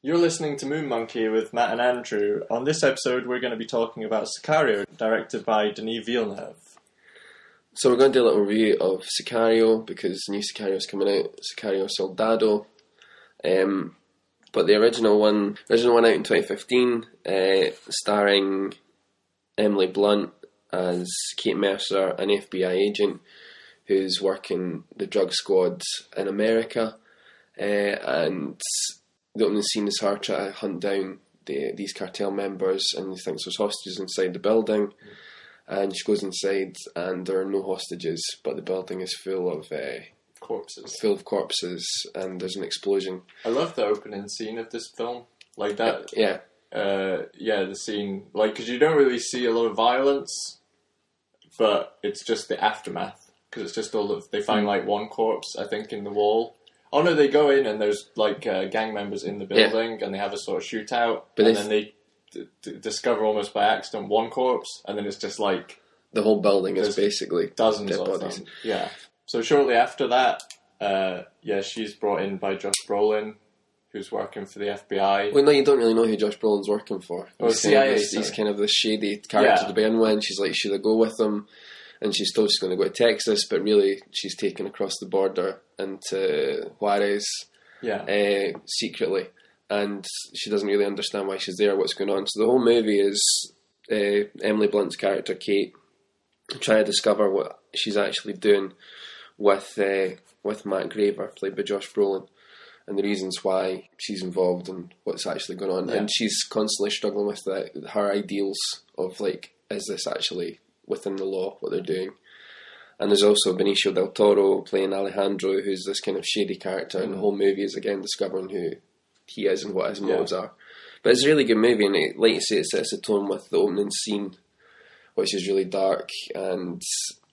You're listening to Moon Monkey with Matt and Andrew. On this episode, we're going to be talking about Sicario, directed by Denis Villeneuve. So we're going to do a little review of Sicario, because the new Sicario is coming out, Sicario Soldado. But the original one out in 2015, starring Emily Blunt as Kate Mercer, an FBI agent who's working the drug squad in America, and the opening scene is her trying to hunt down these cartel members, and he thinks there's hostages inside the building. And she goes inside, and there are no hostages, but the building is full of corpses, and there's an explosion. I love the opening scene of this film, like that. Yeah. The scene, like, because you don't really see a lot of violence, but it's just the aftermath, because it's just all of, they find like one corpse, I think, in the wall. Oh no, they go in and there's like gang members in the building, and they have a sort of shootout, and then they discover almost by accident one corpse, and then it's just like the whole building is basically dozens of bodies. them. Yeah. So shortly after that, she's brought in by Josh Brolin, who's working for the FBI. Well, no, you don't really know who Josh Brolin's working for. CIA. He's kind of this shady character to begin with. She's like, should I go with him? And she's told she's going to go to Texas, but really she's taken across the border into Juarez secretly. And she doesn't really understand why she's there, what's going on. So the whole movie is Emily Blunt's character, Kate, trying to discover what she's actually doing with Matt Graver, played by Josh Brolin, and the reasons why she's involved and what's actually going on. Yeah. And she's constantly struggling with her ideals of, like, is this actually within the law, what they're doing? And there's also Benicio del Toro playing Alejandro, who's this kind of shady character, and the whole movie is, again, discovering who he is and what his motives are. But it's a really good movie, and like you say, it sets a tone with the opening scene, which is really dark and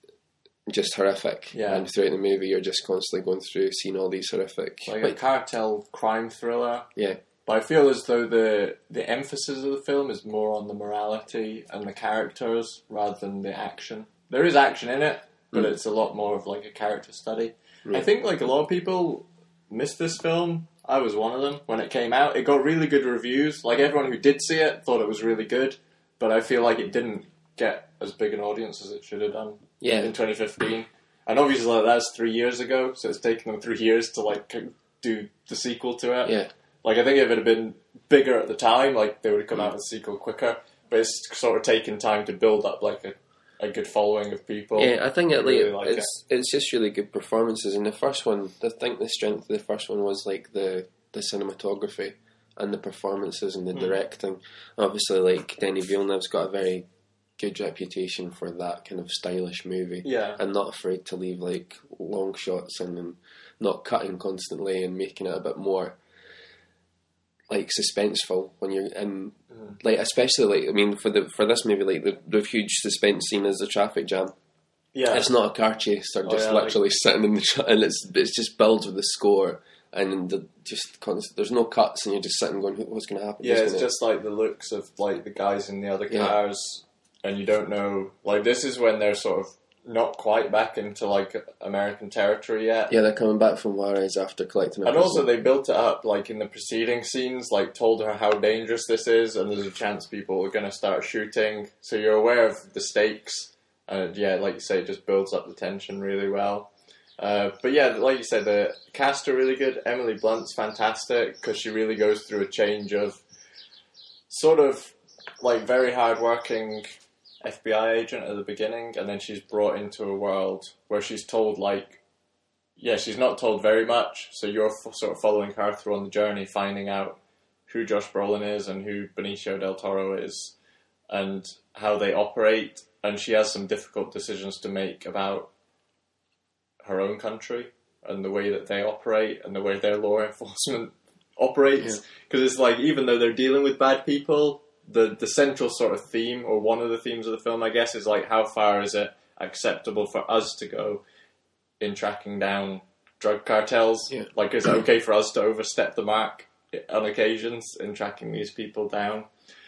just horrific. Yeah. And throughout the movie, you're just constantly going through, seeing all these horrific... Like a cartel crime thriller. Yeah. But I feel as though the emphasis of the film is more on the morality and the characters rather than the action. There is action in it, but it's a lot more of like a character study. Right. I think like a lot of people missed this film. I was one of them. When it came out, it got really good reviews. Like, everyone who did see it thought it was really good, but I feel like it didn't get as big an audience as it should have done in 2015. And obviously, like, that's 3 years ago, so it's taken them 3 years to, like, do the sequel to it. Yeah. Like, I think if it had been bigger at the time, like, they would have come out with a sequel quicker. But it's sort of taken time to build up, like, a good following of people. Yeah, I think it's just really good performances. And the first one, I think the strength of the first one was like the cinematography and the performances and the directing. Obviously, like, Denis Villeneuve's got a very good reputation for that kind of stylish movie. Yeah. And not afraid to leave like long shots in and not cutting constantly and making it a bit more like suspenseful when you're in, like, especially like, I mean, for this movie, like the huge suspense scene is the traffic jam. Yeah, it's not a car chase; they're just literally sitting in the and it's just builds with the score, and there's no cuts, and you're just sitting going, what's going to happen? Yeah, it's just like the looks of like the guys in the other cars, and you don't know. Like, this is when they're sort of not quite back into like American territory yet. Yeah, they're coming back from Juarez after collecting a And also they built it up like in the preceding scenes, like told her how dangerous this is, and there's a chance people are going to start shooting, so you're aware of the stakes. And like you say, it just builds up the tension really well. But yeah, like you said, the cast are really good. Emily Blunt's fantastic because she really goes through a change of sort of like very hard-working FBI agent at the beginning, and then she's brought into a world where she's told, like, she's not told very much, so you're sort of following her through on the journey, finding out who Josh Brolin is and who Benicio del Toro is and how they operate, and she has some difficult decisions to make about her own country and the way that they operate and the way their law enforcement operates, because it's like, even though they're dealing with bad people, the central sort of theme, or one of the themes of the film, I guess, is like, how far is it acceptable for us to go in tracking down drug cartels? Yeah. Like, is it okay for us to overstep the mark on occasions in tracking these people down?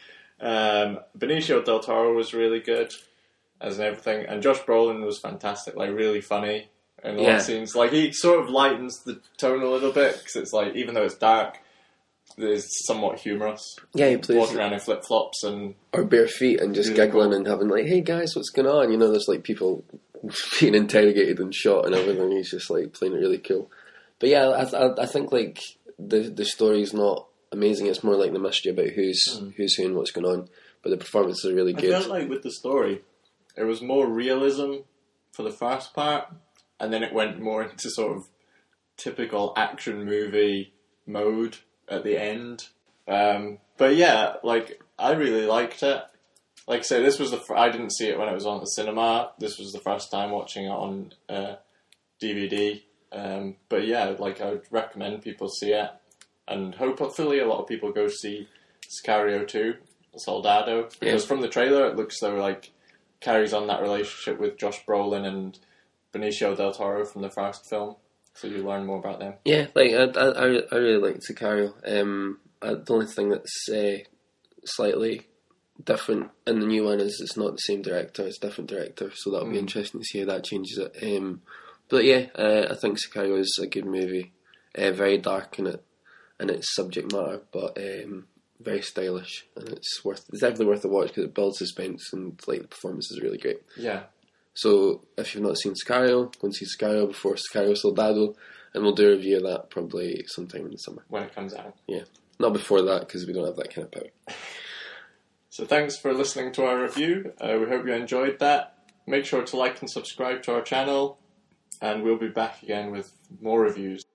Benicio del Toro was really good as in everything, and Josh Brolin was fantastic, like really funny in a lot of scenes. Like, he sort of lightens the tone a little bit, because it's like, even though it's dark, is somewhat humorous. Yeah, he plays walking around in flip flops or bare feet and just giggling and having like, "Hey guys, what's going on?" You know, there's like people being interrogated and shot and everything. He's just like playing it really cool. But yeah, I think like the story's not amazing. It's more like the mystery about who's who and what's going on. But the performances are really good. I felt like with the story, it was more realism for the first part, and then it went more into sort of typical action movie mode at the end. But yeah, like, I really liked it. Like I say, this was I didn't see it when it was on at the cinema. This was the first time watching it on DVD. But yeah, like, I would recommend people see it. And hopefully a lot of people go see Sicario 2, Soldado. Because from the trailer, it looks though like carries on that relationship with Josh Brolin and Benicio del Toro from the first film. So you learn more about them. Yeah, like I really like Sicario. The only thing that's slightly different in the new one is it's not the same director; it's a different director. So that'll be interesting to see how that changes it. But yeah, I think Sicario is a good movie. Very dark in its subject matter, but very stylish, and it's definitely worth a watch because it builds suspense and like the performance is really great. Yeah. So if you've not seen Sicario, go and see Sicario before Sicario Soldado, and we'll do a review of that probably sometime in the summer. When it comes out. Yeah. Not before that, because we don't have that kind of power. So thanks for listening to our review. We hope you enjoyed that. Make sure to like and subscribe to our channel, and we'll be back again with more reviews.